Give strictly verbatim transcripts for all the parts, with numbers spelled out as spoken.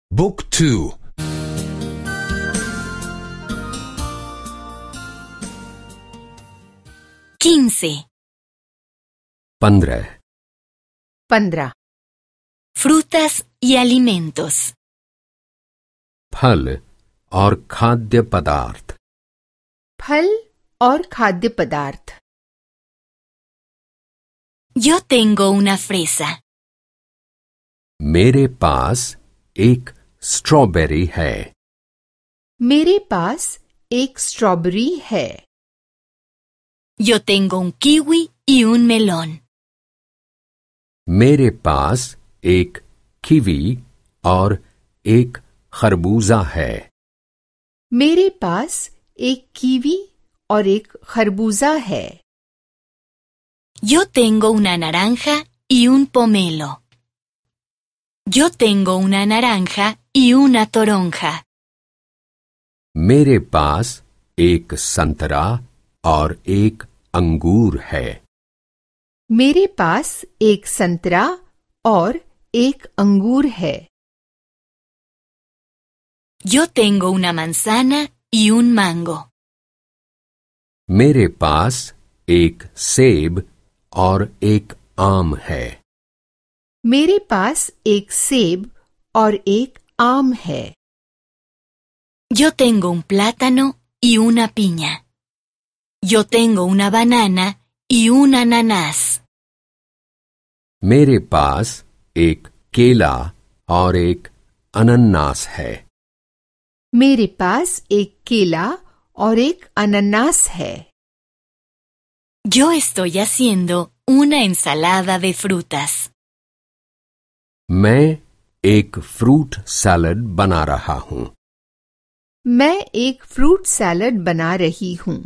บุ๊กทู quince. पंद्रह पंद्रह Frutas y alimentos. फल और खाद्य पदार्थ। फल और खाद्य पदार्थ। Yo tengo una fresa. मेरे पास एक स्ट्रॉबेरी है। मेरे पास एक स्ट्रॉबेरी है। Yo tengo un kiwi y un melón. मेरे पास एक कीवी और एक खरबूजा है। मेरे पास एक कीवी और एक खरबूजा है। Yo tengo una naranja y un pomelo. Yo tengo una naranja y una toronja. मेरे पास एक संतरा और एक अंगूर है। मेरे पास एक संतरा और एक अंगूर है। Yo tengo una manzana y un mango. मेरे पास एक सेब और एक आम है। मेरे पास एक सेब और एक आम है। Yo tengo un plátano y una piña. Yo tengo una banana y un ananas. मेरे पास एक केला और एक अनन्नास है। मेरे पास एक केला और एक अनानास है। Yo estoy haciendo una ensalada de frutas. मैं एक फ्रूट सैलड बना रहा हूँ। मैं एक फ्रूट सैलड बना रही हूँ।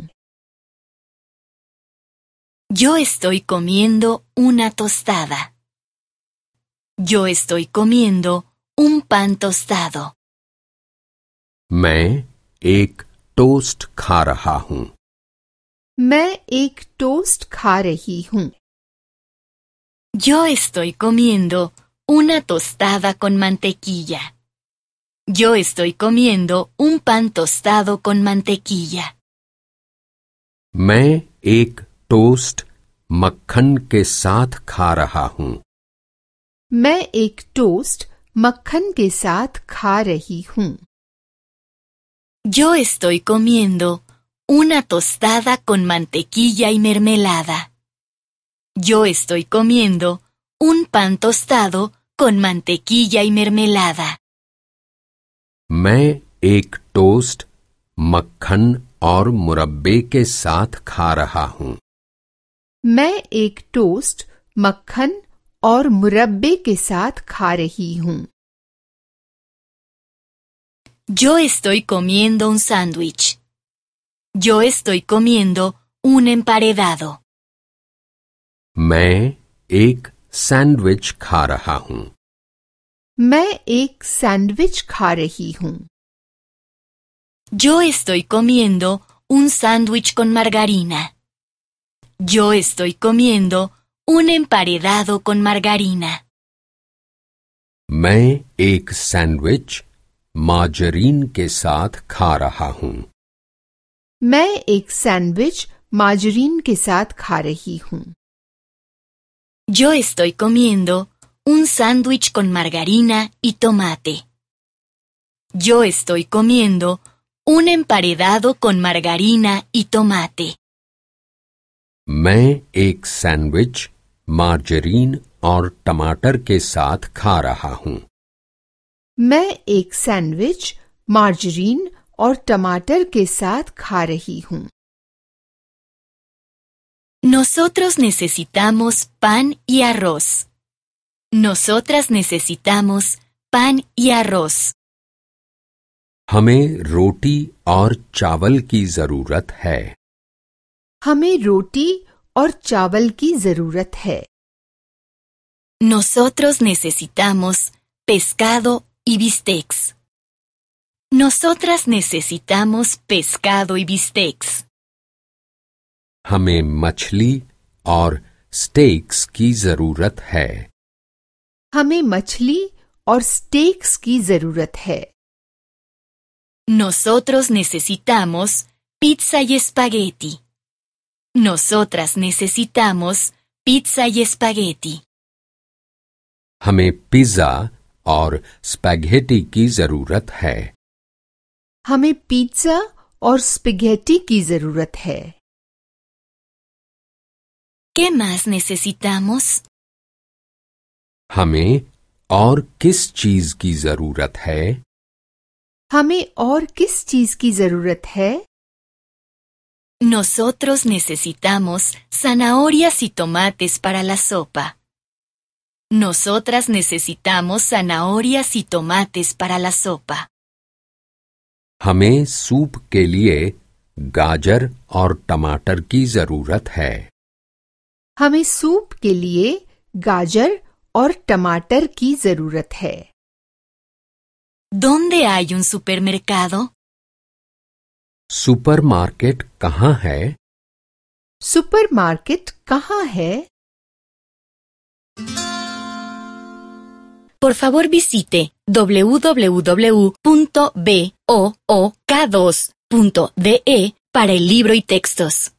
Yo estoy comiendo una tostada. Yo estoy comiendo un pan tostado. मैं एक टोस्ट खा रहा हूँ। मैं एक टोस्ट खा रही हूँ। Yo estoy comiendo una tostada con mantequilla. Yo estoy comiendo un pan tostado con mantequilla. मैं एक टोस्ट मक्खन के साथ खा रहा हूँ। मैं एक टोस्ट मक्खन के साथ खा रही हूँ। Yo estoy comiendo una tostada con mantequilla y mermelada. Yo estoy comiendo un pan tostado con mantequilla y mermelada. मैं एक टोस्ट मक्खन और मुरब्बे के साथ खा रहा हूँ। मैं एक टोस्ट मक्खन और मुरब्बे के साथ खा रही हूँ। Yo estoy comiendo un sándwich. Yo estoy comiendo un emparedado. मैं एक सैंडविच खा रहा हूँ। मैं एक सैंडविच खा रही हूँ। Yo estoy comiendo un sándwich con margarina. Yo estoy comiendo un emparedado con margarina. मैं एक सैंडविच मार्जरीन के साथ खा रहा हूँ। मैं एक सैंडविच मार्जरीन के साथ खा रही हूँ। Yo estoy comiendo un sándwich con margarina y tomate. Yo estoy comiendo un emparedado con margarina y tomate. मैं एक सैंडविच मार्जरीन और टमाटर के साथ खा रहा हूँ। मैं एक सैंडविच मार्जरीन और टमाटर के साथ खा रही हूँ। Nosotros necesitamos pan y arroz. Nosotras necesitamos pan y arroz. हमें रोटी और चावल की जरूरत है। हमें रोटी और चावल की जरूरत है। Nosotros necesitamos pescado y bistecs. Nosotras necesitamos pescado y bistecs. हमें मछली और स्टेक्स की जरूरत है। हमें मछली और स्टेक्स की जरूरत है। Nosotros necesitamos pizza y espagueti. Nosotras necesitamos pizza y espagueti. हमें पिज्जा और स्पैघेटी की जरूरत है। हमें पिज्जा और स्पैघेटी की जरूरत है। ¿Qué más necesitamos? हमें और किस चीज की जरूरत है? हमें और किस चीज की जरूरत है? Nosotros necesitamos zanahorias y tomates para la sopa. Nosotras necesitamos zanahorias y tomates para la sopa. हमें सूप के लिए गाजर और टमाटर की जरूरत है। हमें सूप के लिए गाजर और टमाटर की जरूरत है। ¿Dónde hay un supermercado? Supermarket कहाँ है? सुपरमार्केट कहाँ है? Por favor visite w w w punto book dos punto d e para el libro y textos.